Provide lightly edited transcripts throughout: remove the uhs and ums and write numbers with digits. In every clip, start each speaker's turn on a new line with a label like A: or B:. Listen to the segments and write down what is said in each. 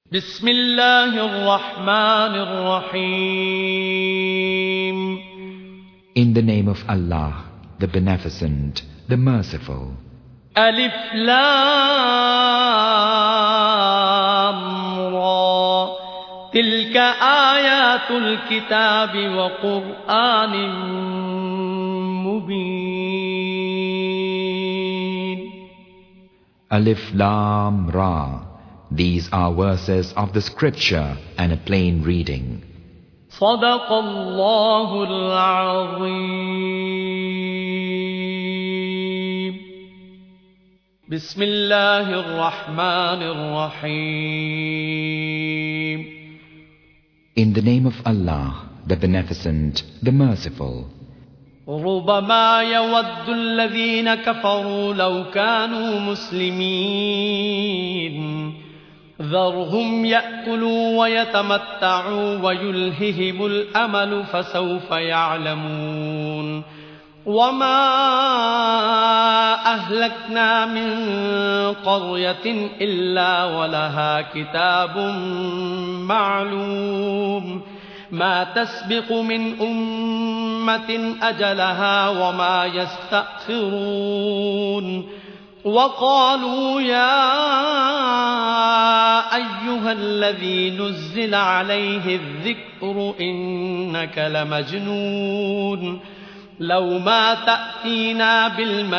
A: بسم الله الرحمن الرحيم.
B: In the name of Allah, the Beneficent, the Merciful.
A: ألف لام را تلك آيات الكتاب وقرآن مبين.
B: Alif Lam Ra. These are verses of the scripture and a plain reading.
A: صدق الله العظيم. بسم الله الرحمن الرحيم.
B: In the name of Allah, the Beneficent, the Merciful.
A: ربما يود الذين كفروا لو كانوا مسلمين ذرهم يأكلوا ويتمتعوا ويلههم الأمل فسوف يعلمون. وما أهلكنا من قرية إلا ولها كتاب معلوم ما تسبق من أمة أجلها وما يستأخرون. وقالوا يا أيها الذي نزل عليه الذكر إنك لمجنون لو ما تأتينا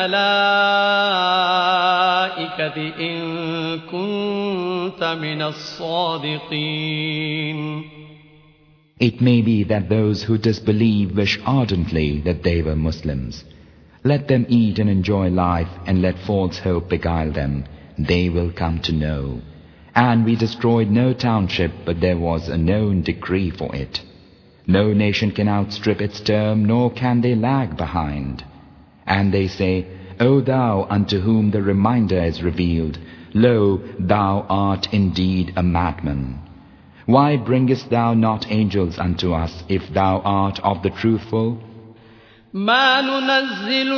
A: بالملائكة إن كنت من الصادقين.
B: It may be that those who disbelieve wish ardently that they were Muslims. Let them eat and enjoy life and let false hope beguile them. They will come to know. And we destroyed no township, but there was a known decree for it. No nation can outstrip its term, nor can they lag behind. And they say, O thou unto whom the reminder is revealed, lo, thou art indeed a madman. Why bringest thou not angels unto us if thou art of the truthful?
A: ما ننزل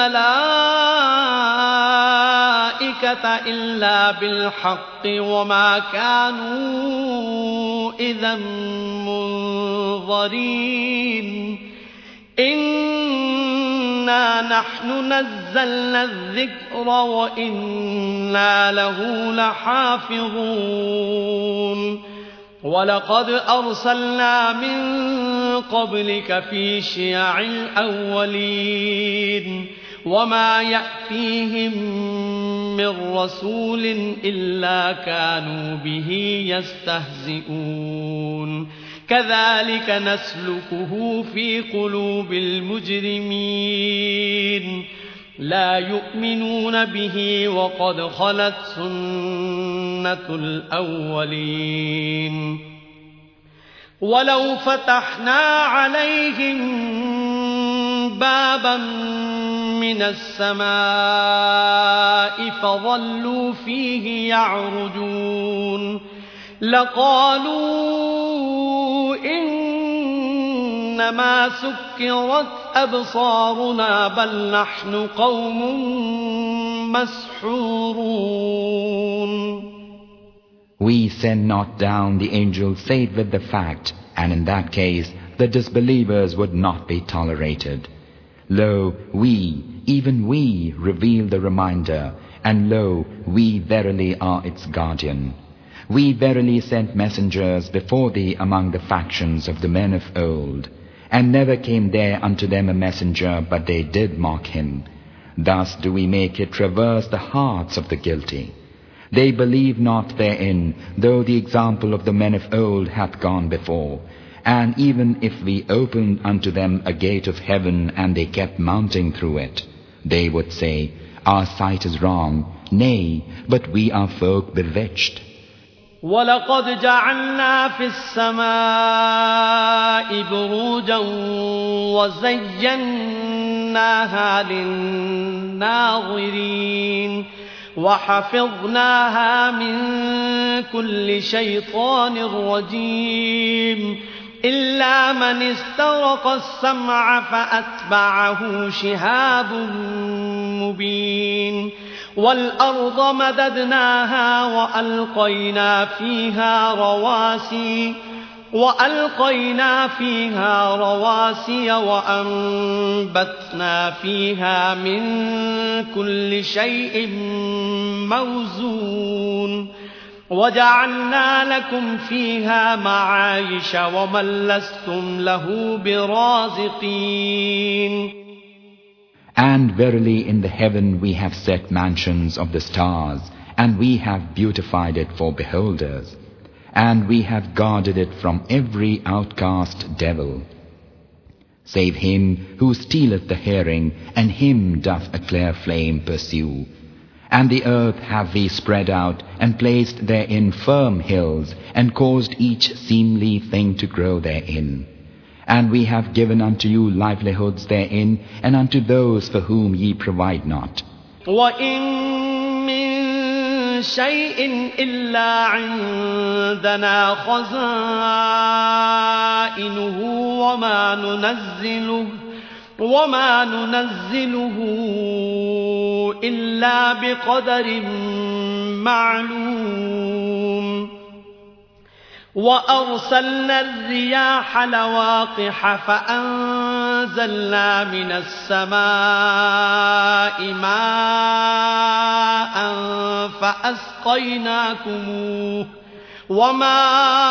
A: الملائكة إلا بالحق وما كانوا إذا منظرين. إنا نحن نزلنا الذكر وإنا له لحافظون. ولقد أرسلنا من قبلك في شيع الأولين وما يأتيهم من رسول إلا كانوا به يستهزئون. كذلك نسلكه في قلوب المجرمين لا يؤمنون به وقد خلت سنة الأولين. ولو فتحنا عليهم بابا من السماء فظلوا فيه يعرجون لقالوا إنما سكرت أبصارنا بل نحن قوم مسحورون.
B: We send not down the angel save with the fact, and in that case the disbelievers would not be tolerated. Lo, we, even we, reveal the reminder, and lo, we verily are its guardian. We verily sent messengers before thee among the factions of the men of old, and never came there unto them a messenger, but they did mock him. Thus do we make it traverse the hearts of the guilty. They believe not therein, though the example of the men of old hath gone before. And even if we opened unto them a gate of heaven, and they kept mounting through it, they would say, Our sight is wrong, nay, but we are folk bewitched.
A: وَلَقَدْ جَعَلْنَا فِي السَّمَاءِ بُرُوجًا وَزَيَّنَّاهَا لِلنَّاظِرِينَ وَحَفِظْنَاهَا مِنْ كُلِّ شَيْطَانٍ رَجِيمٍ إِلَّا مَنِ اسْتَرَقَ السَّمْعَ فَأَتْبَعَهُ شِهَابٌ مُبِينٌ وَالْأَرْضَ مَدَدْنَاهَا وَأَلْقَيْنَا فِيهَا رَوَاسِيَ وَأَنبَتْنَا فِيهَا مِن كُلِّ شَيْءٍ مَّوْزُونٍ وَجَعَلْنَا لَكُمْ فِيهَا مَعَايِشَ وَمَن لَّسْتُمْ لَهُ بِرَازِقِينَ.
B: And verily in the heaven we have set mansions of the stars, and we have beautified it for beholders, and we have guarded it from every outcast devil. Save him who stealeth the hearing, and him doth a clear flame pursue. And the earth have we spread out, and placed therein firm hills, and caused each seemly thing to grow therein. And we have given unto you livelihoods therein, and unto those for whom ye provide not.
A: وَإِن مِّن شَيْءٍ إِلَّا عِندَنَا خَزَائِنُهُ وَمَا نُنَزِّلُهُ إِلَّا بِقَدَرٍ مَّعْلُومٍ. وَأَرْسَلْنَا الرِّيَاحَ لَوَاقِحَ فَأَنزَلْنَا مِنَ السَّمَاءِ مَاءً فَأَسْقَيْنَاكُمُوهُ وَمَا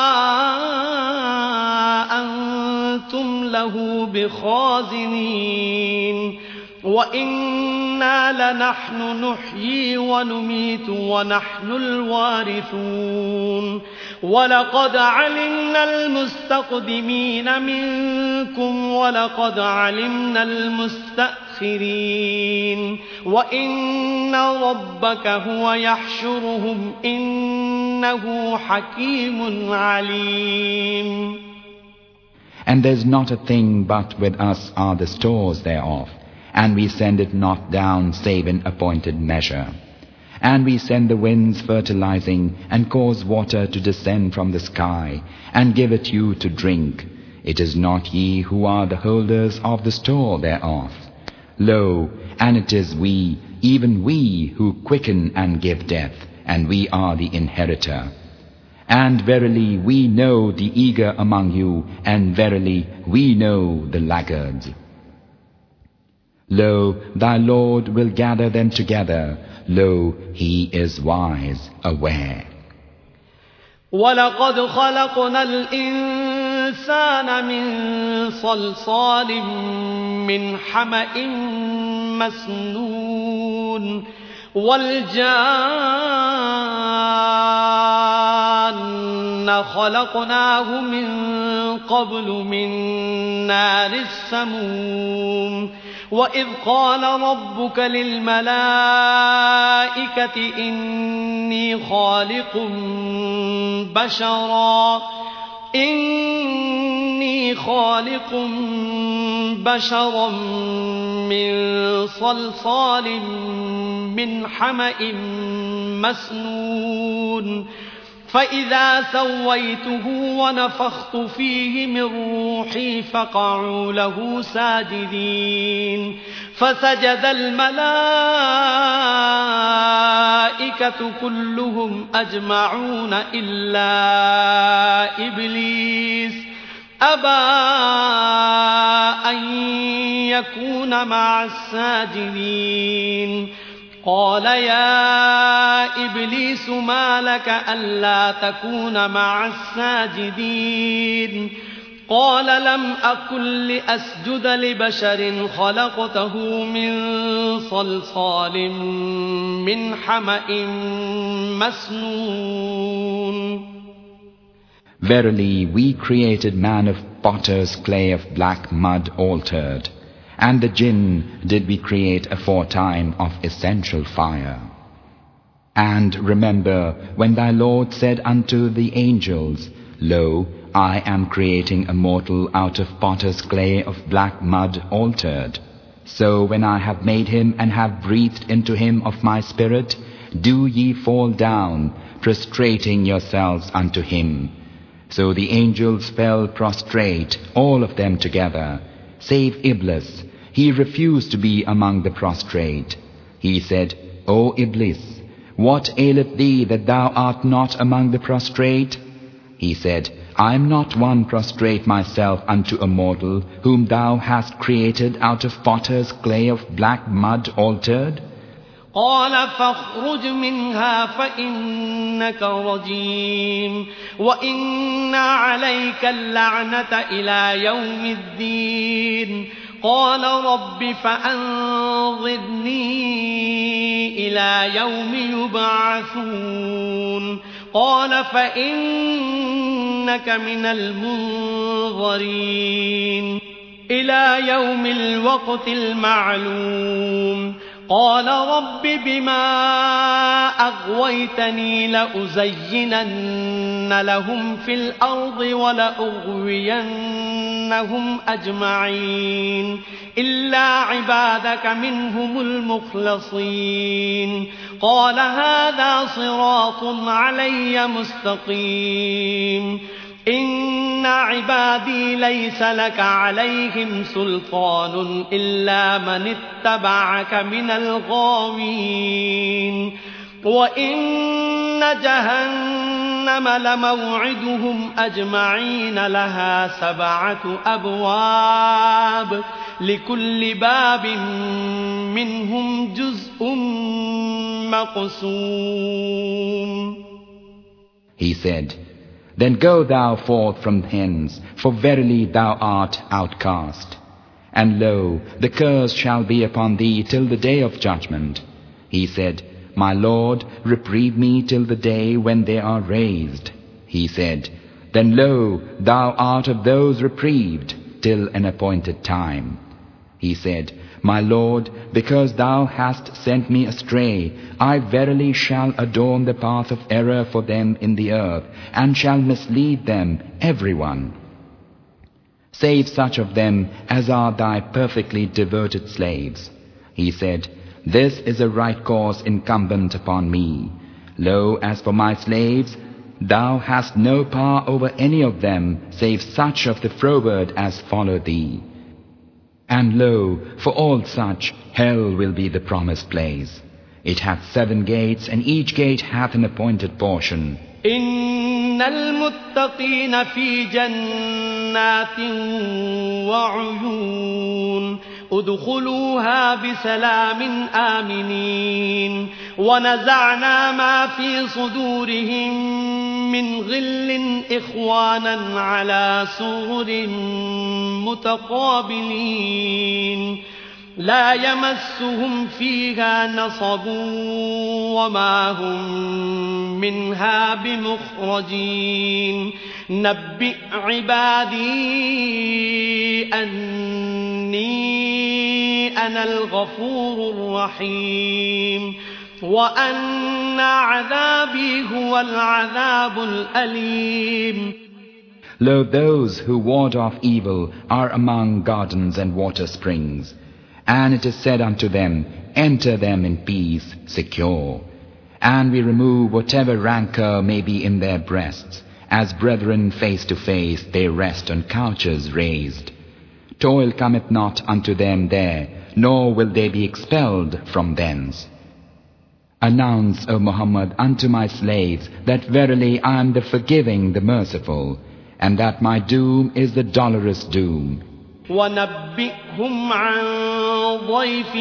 A: أَنتُمْ لَهُ بِخَازِنِينَ. وَإِنَّا لَنَحْنُ نُحْيِي وَنُمِيتُ وَنَحْنُ الْوَارِثُونَ. وَلَقَدْ عَلِمْنَا الْمُسْتَقْدِمِينَ مِنكُمْ وَلَقَدْ عَلِمْنَا الْمُسْتَأْخِرِينَ. وَإِنَّ رَبَّكَ هُوَ يَحْشُرُهُمْ إِنَّهُ حَكِيمٌ عَلِيمٌ.
B: And there's not a thing but with us are the stores thereof, and we send it not down save in appointed measure. And we send the winds fertilizing, and cause water to descend from the sky, and give it you to drink. It is not ye who are the holders of the store thereof. Lo, and it is we, even we, who quicken and give death, and we are the inheritor. And verily we know the eager among you, and verily we know the laggards. Lo, thy Lord will gather them together. Lo, he is wise, aware.
A: وَلَقَدْ خَلَقْنَا الْإِنسَانَ مِنْ صَلْصَالٍ مِّنْ حَمَإٍ مَّسْنُونٍ وَالْجَانَّ خَلَقْنَاهُ مِن قَبْلُ مِن نَّارِ السَّمُومِ. وَإِذْ قَالَ رَبُّكَ لِلْمَلَائِكَةِ إِنِّي خَالِقٌ بَشَرًا مِّن صَلْصَالٍ مِّنْ حَمَإٍ مسنون فإذا سويته ونفخت فيه من روحي فقعوا له ساجدين فسجد الملائكة كلهم أجمعون إلا إبليس أبى أن يكون مع الساجدين قال يا إبليس ما لك ألا تكون مع الساجدين قال لم أكن لأسجد لبشر خلقته من صلصال من حمأ مسنون.
B: Verily, we created man of potter's clay of black mud altered, and the jinn did we create aforetime of essential fire. And remember when thy Lord said unto the angels, Lo, I am creating a mortal out of potter's clay of black mud altered. So when I have made him and have breathed into him of my spirit, do ye fall down, prostrating yourselves unto him. So the angels fell prostrate, all of them together, save Iblis. He refused to be among the prostrate. He said, O Iblis, what aileth thee that thou art not among the prostrate? He said, I am not one prostrate myself unto a mortal whom thou hast created out of potter's clay of black mud altered.
A: قال فاخرج منها فإنك رجيم وإن عليك اللعنة إلى يوم الدين قال رب فأنظرني إلى يوم يبعثون قال فإنك من المنظرين إلى يوم الوقت المعلوم قال رب بما أغويتني لأزينن لهم في الأرض ولأغوينهم أجمعين إلا عبادك منهم المخلصين قال هذا صراط علي مستقيم إن عبادي ليس لك عليهم سلطان إلا من اتبعك من الغاوين وإن جهنم لموعدهم أجمعين لها 7 أبواب لكل باب منهم جزء مقسوم.
B: He said, Then go thou forth from hence, for verily thou art outcast. And lo, the curse shall be upon thee till the day of judgment. He said, My Lord, reprieve me till the day when they are raised. He said, Then lo, thou art of those reprieved till an appointed time. He said, My Lord, because thou hast sent me astray, I verily shall adorn the path of error for them in the earth, and shall mislead them, everyone. Save such of them as are thy perfectly devoted slaves. He said, This is a right course incumbent upon me. Lo, as for my slaves, thou hast no power over any of them, save such of the froward as follow thee. And lo, for all such, hell will be the promised place. It hath 7 gates, and each gate hath an appointed portion.
A: إن المتقين في جنات وعيون ادخلوها بسلام آمنين ونزعنا ما في صدورهم من غل إخوانا على سرر متقابلين لا يمسهم فيها نصب وما هم منها بمخرجين نبئ عبادي أني أنا الغفور الرحيم وأن عذابي هو العذاب الأليم.
B: Lo, those who ward off evil are among gardens and water springs. And it is said unto them, Enter them in peace, secure. And we remove whatever rancor may be in their breasts. As brethren face to face they rest on couches raised. Toil cometh not unto them there, nor will they be expelled from thence. Announce, O Muhammad, unto my slaves, that verily I am the forgiving, the merciful, and that my doom is the dolorous doom.
A: ونبئهم عن ضيف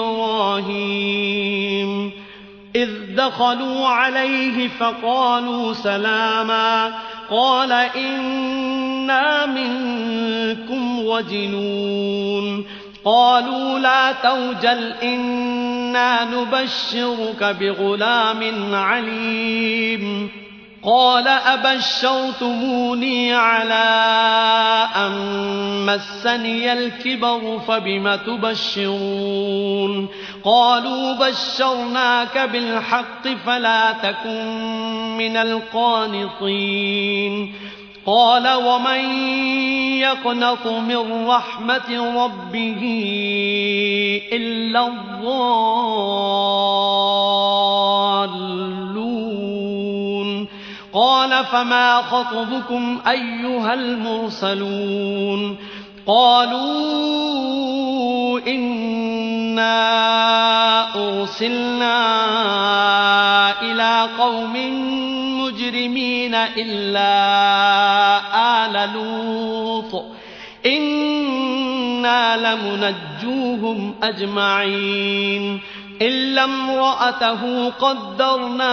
A: إبراهيم إذ دخلوا عليه فقالوا سلاما قال إنا منكم وجلون قالوا لا توجل إنا نبشرك بغلام عليم قال أبشرتموني على أن مسني الكبر فبم تبشرون قالوا بشرناك بالحق فلا تكن من القانطين قال ومن يقنط من رحمة ربه إلا الضالون قال فما خطبكم أيها المرسلون قالوا إنا أرسلنا إلى قوم مجرمين إلا آل لوط إنا لمنجوهم أجمعين إلا امرأته قدرنا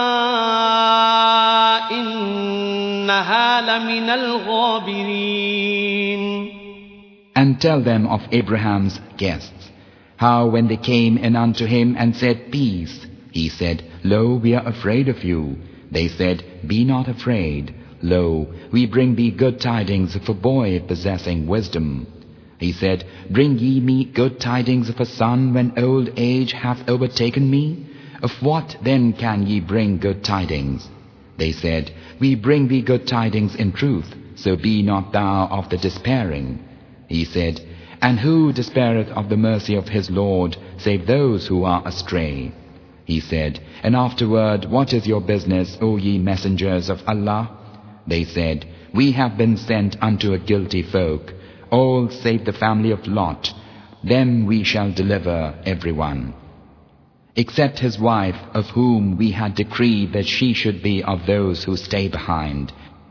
A: إنها لمن الغابرين.
B: And tell them of Abraham's guests, how when they came in unto him and said, Peace, he said, Lo, we are afraid of you. They said, Be not afraid. Lo, we bring thee good tidings of a boy possessing wisdom. He said, Bring ye me good tidings of a son when old age hath overtaken me? Of what then can ye bring good tidings? They said, We bring thee good tidings in truth, so be not thou of the despairing. He said, And who despaireth of the mercy of his Lord, save those who are astray? He said, And afterward, what is your business, O ye messengers of Allah? They said, We have been sent unto a guilty folk, all save the family of Lot. Them we shall deliver everyone, except his wife, of whom we had decreed that she should be of those who stay behind.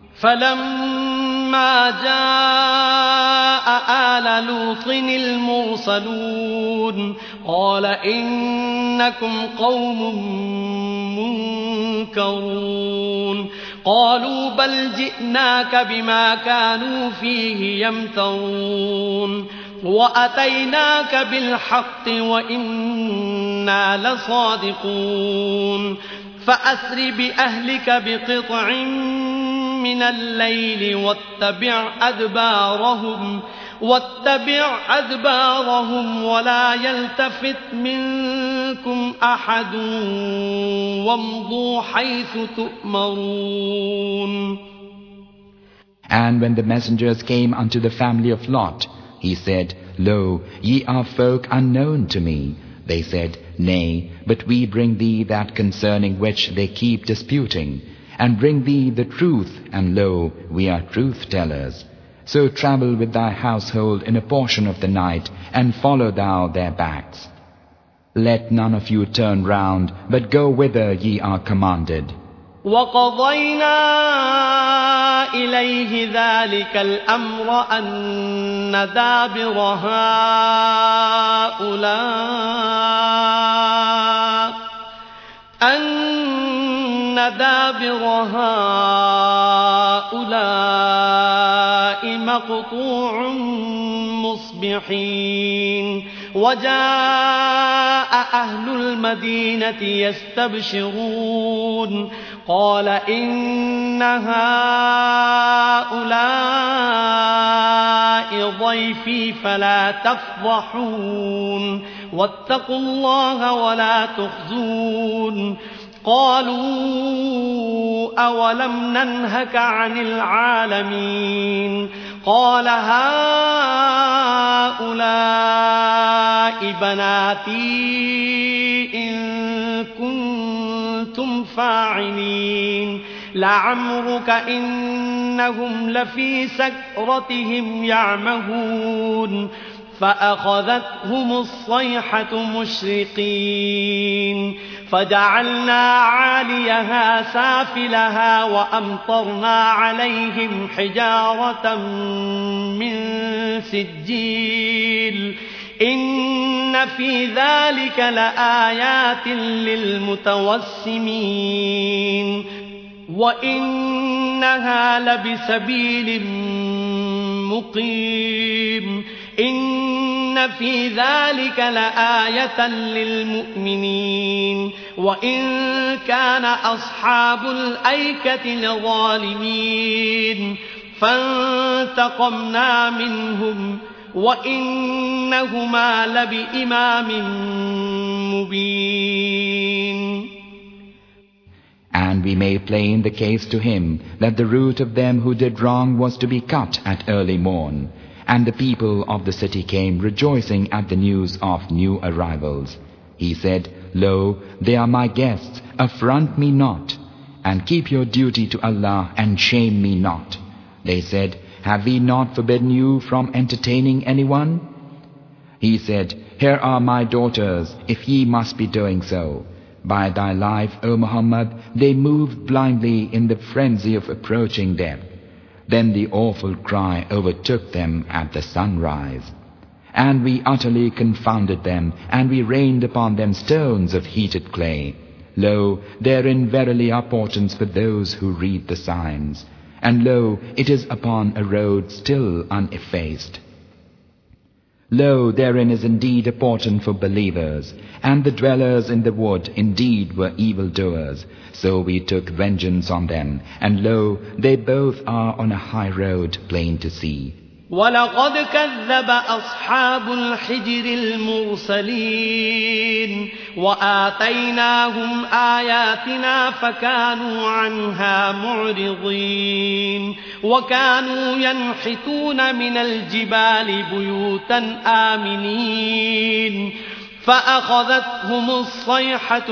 A: فلما جاء آل لوط المرسلون قال إنكم قوم منكرون قالوا بل جئناك بما كانوا فيه يمترون وأتيناك بالحق وإنا لصادقون فأسر بأهلك بقطع من الليل واتبع أدبارهم ولا يلتفت منكم أحد وامضوا حيث تؤمرون.
B: And when the messengers came unto the family of Lot, he said, Lo, ye are folk unknown to me. They said, Nay, but we bring thee that concerning which they keep disputing, and bring thee the truth, and lo, we are truth-tellers. So travel with thy household in a portion of the night, and follow thou their backs. Let none of you turn round, but go whither ye are commanded.
A: وَقَضَيْنَا إِلَيْهِ ذَلِكَ الْأَمْرَ أَنَّ دَابِرَ هَؤُلَاءِ مَقْطُوعٌ مُصْبِحِينَ وَجَاءَ أَهْلُ الْمَدِينَةِ يَسْتَبْشِرُونَ قال إن هؤلاء ضيفي فلا تفضحون واتقوا الله ولا تخزون قالوا أولم ننهك عن العالمين قال هؤلاء بناتي إن كنتم فاعلين لعمرك إنهم لفي سكرتهم يعمهون فأخذتهم الصيحة مشرقين فجعلنا عاليها سافلها وأمطرنا عليهم حجارة من سجيل إن في ذلك لآيات للمتوسمين وإنها لبسبيل مقيم إن في ذلك لآية للمؤمنين وإن كان أصحاب الأيكة لظالمين فانتقمنا منهم وإنهما لبإمام مبين.
B: And we made plain the case to him that the root of them who did wrong was to be cut at early morn. And the people of the city came rejoicing at the news of new arrivals. He said, Lo, they are my guests, affront me not, and keep your duty to Allah and shame me not. They said, Have we not forbidden you from entertaining anyone? He said, Here are my daughters, if ye must be doing so. By thy life, O Muhammad, they moved blindly in the frenzy of approaching death. Then the awful cry overtook them at the sunrise. And we utterly confounded them, and we rained upon them stones of heated clay. Lo, therein verily are portents for those who read the signs. And lo, it is upon a road still uneffaced. Lo, therein is indeed a portent for believers, and the dwellers in the wood indeed were evildoers. So we took vengeance on them, and lo, they both are on a high road plain to see.
A: وَلَقَدْ كَذَّبَ أَصْحَابُ الْحِجْرِ الْمُرْسَلِينَ وَآتَيْنَاهُمْ آيَاتِنَا فَكَانُوا عَنْهَا مُعْرِضِينَ وَكَانُوا يَنْحِتُونَ مِنَ الْجِبَالِ بُيُوتًا آمِنِينَ فأخذتهم الصيحة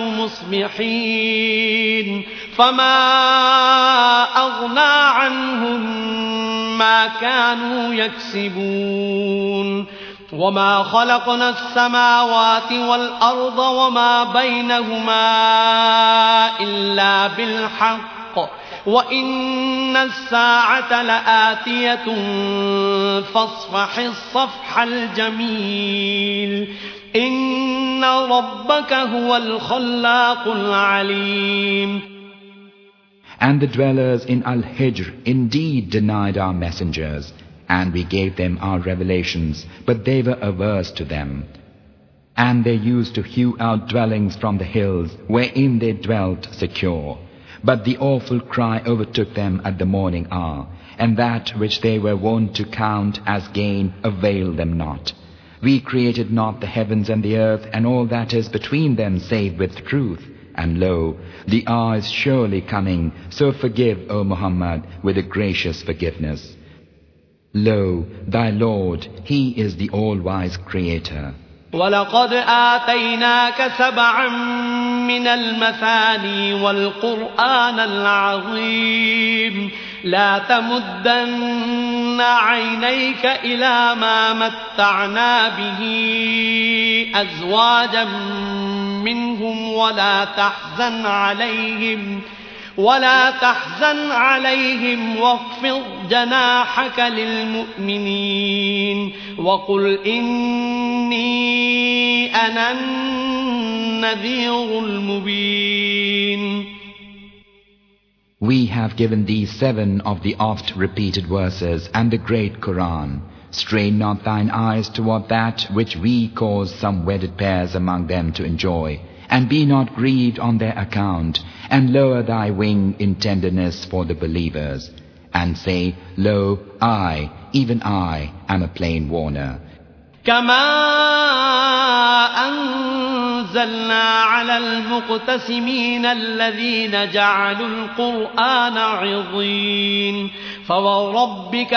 A: مصبحين فما أغنى عنهم ما كانوا يكسبون وما خلقنا السماوات والأرض وما بينهما إلا بالحق وإن الساعة لآتية فاصفح الصفح الجميل إن ربك هو الخلاق العليم.
B: And the dwellers in Al-Hijr indeed denied our messengers, and we gave them our revelations, but they were averse to them. And they used to hew out dwellings from the hills, wherein they dwelt secure. But the awful cry overtook them at the morning hour, and that which they were wont to count as gain availed them not. We created not the heavens and the earth and all that is between them save with truth. And lo, the hour is surely coming, so forgive, O Muhammad, with a gracious forgiveness. Lo, thy Lord, He is the all-wise Creator.
A: وَلَقَدْ آتَيْنَاكَ سَبْعًا مِّنَ الْمَثَانِي وَالْقُرْآنَ الْعَظِيمَ لَا تَمُدَّنَّ عَيْنَيْكَ إِلَى مَا مَتَّعْنَا بِهِ أَزْوَاجًا مِّنْهُمْ ولا تحزن عليهم واخفض جناحك للمؤمنين وقل إني أنا النذير المبين.
B: We have given thee 7 of the oft-repeated verses and the great Quran. Strain not thine eyes toward that which we cause some wedded pairs among them to enjoy, and be not grieved on their account, and lower thy wing in tenderness for the believers. And say, Lo, I, even I, am a plain warner.
A: كما أنزلنا على المقتسمين الذين جعلوا القرآن عضين فوربك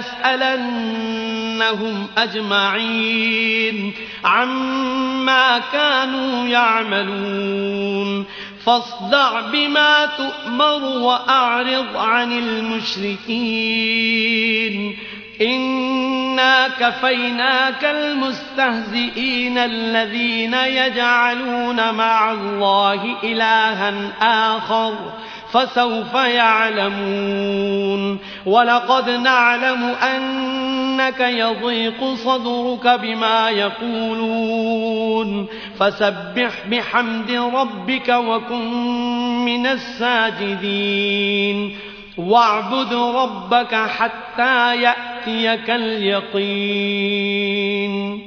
A: لنسألنهم أجمعين عما كانوا يعملون فاصدع بما تؤمر وأعرض عن المشركين إنا كفيناك المستهزئين الذين يجعلون مع الله إلها آخر فسوف يعلمون ولقد نعلم أنك يضيق صدرك بما يقولون فسبح بحمد ربك وكن من الساجدين واعبد ربك حتى يأتيك اليقين.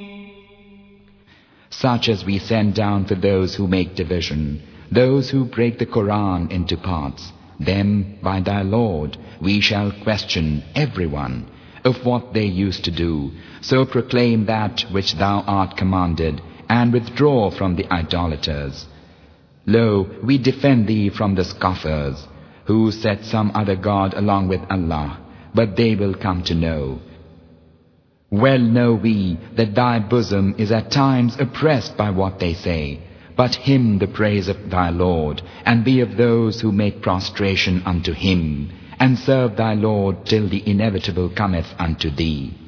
B: Such as we send down for those who make division, those who break the Quran into parts, them by thy Lord we shall question everyone of what they used to do. So proclaim that which thou art commanded, and withdraw from the idolaters. Lo, we defend thee from the scoffers, who set some other God along with Allah, but they will come to know. Well know we that thy bosom is at times oppressed by what they say, but hymn the praise of thy Lord, and be of those who make prostration unto him, and serve thy Lord till the inevitable cometh unto thee.